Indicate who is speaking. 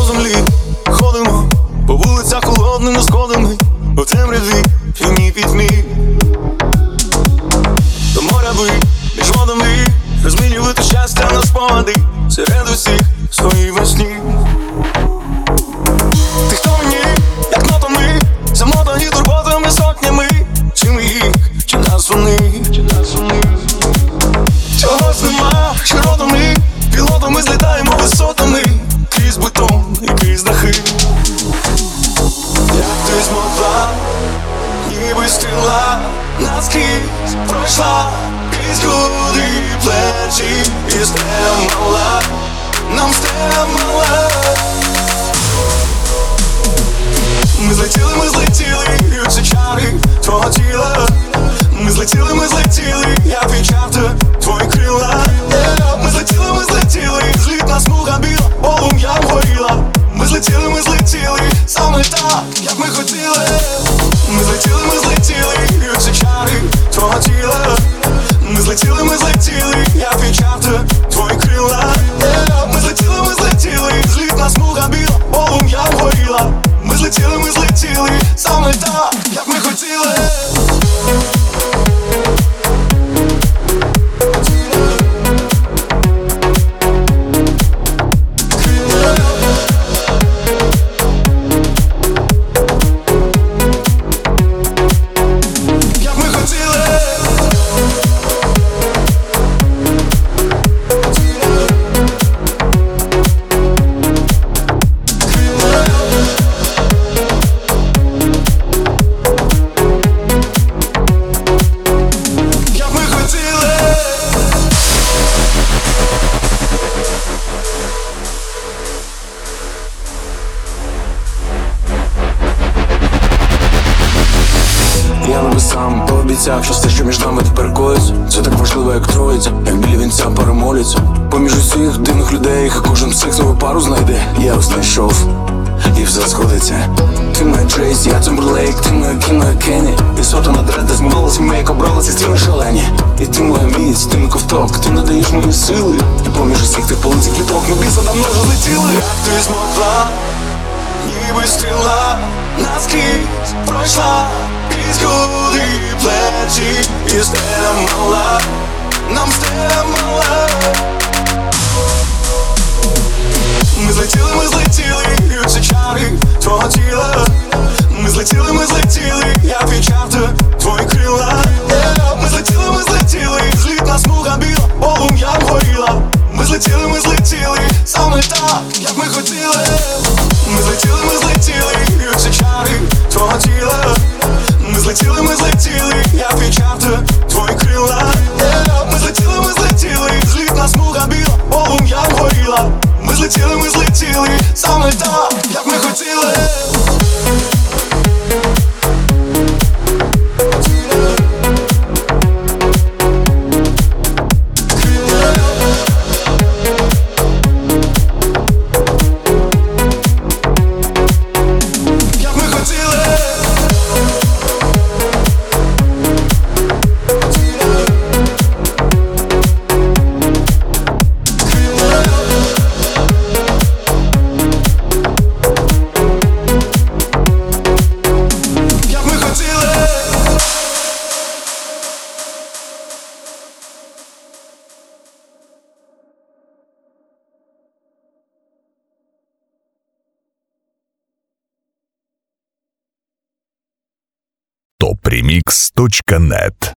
Speaker 1: землі ходимо, по вулицях холодними сходами, у темряві півні пітьмі. До моря би, між водами, розмінювати щастя на спогади, серед усіх своїй весні. Ти хто мені, як нотами, замотані турботами сотнями, чи ми їх, чи нас вони. Чогось нема, що родами, пілотами злітаємо висотами, крізь бетон і крізь дахи. Як ти змогла, ніби стріла, наскрізь пройшла, крізь груди і плечі, і стемала, нам стемала. Ми злетіли, і ці чари твого тіла. Ми злетіли, я відчав твої крила. Ми злетіли, злітна смуга біла, полум'ям горіла. Ми злетіли, саме так, як ми хотіли. Ми злетіли, і ці чари твого тіла. Ми злетіли, я відчав твої крила. Ми злетіли, злітна смуга біла, полум'ям горіла. Ми злетіли, саме так, як ми хотіли.
Speaker 2: Я небесам пообіцяв, що все, що між нами тепер коїться, це так важливо, як троїця, як біля вінця перемоляться. Поміж усіх дивних людей, кожен псих нову пару знайде. Я ось знайшов, і все сходиться. Ти моя Джейс, я Тимберлейк, ти моя Кім, моя Кенні. І сота на дреди змивалась, і ми як обралися стіни шалені. І ти моя міць, ти мій ковток, ти надаєш мені сили. І поміж усіх тих полиці квіток ми біса давно вже злетіли.
Speaker 1: Як ти змогла, ніби стріла, наскрізь пройшла, крізь груди і плечі, і стемала, нам стемала. Ми злетіли, і ці чари твого тіла. Ми злетіли, я відчав твої крила. Ми злетіли, злітна смуга біла, полум'ям горіла. Ми злетіли, саме так, як ми хотіли. Ми злетіли, і ці чари твого тіла. Ми злетіли, я відчав твої крила. Ми злетіли, злітна смуга біла, полум'ям горіла. Ми злетіли, саме так, як ми хотіли.
Speaker 3: topremix.net